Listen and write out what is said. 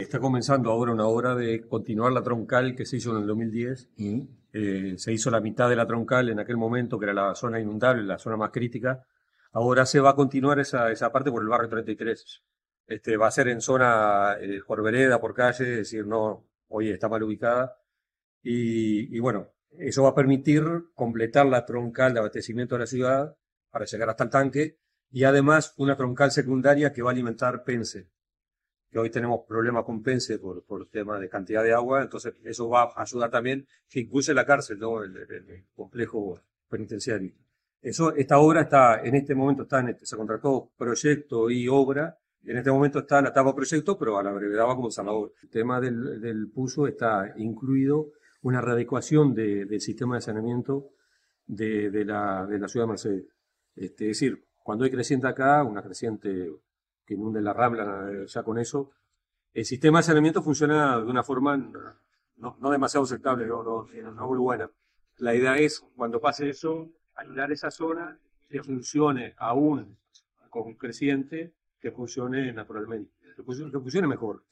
Está comenzando ahora una obra de continuar la troncal que se hizo en el 2010. Se hizo la mitad de la troncal en aquel momento, que era la zona inundable, la zona más crítica. Ahora se va a continuar esa parte por el barrio 33. Va a ser en zona por vereda, por calle, es decir, no, hoy está mal ubicada. Y bueno, eso va a permitir completar la troncal de abastecimiento de la ciudad para llegar hasta el tanque y además una troncal secundaria que va a alimentar Pence, que hoy tenemos problemas con Pence por tema de cantidad de agua, entonces eso va a ayudar también, que incluye la cárcel, ¿no? El complejo penitenciario. Esta obra en este momento se contrató proyecto y obra, y en este momento está en la etapa proyecto, pero a la brevedad va a comenzar la obra. El tema del puso está incluido una readecuación del sistema de saneamiento de la ciudad de Mercedes. Es decir, cuando hay creciente acá, una creciente que inunde la Rambla ya con eso, el sistema de saneamiento funciona de una forma no demasiado aceptable, no muy buena. La idea es, cuando pase eso, aislar esa zona que funcione aún con creciente, que funcione naturalmente, que funcione mejor.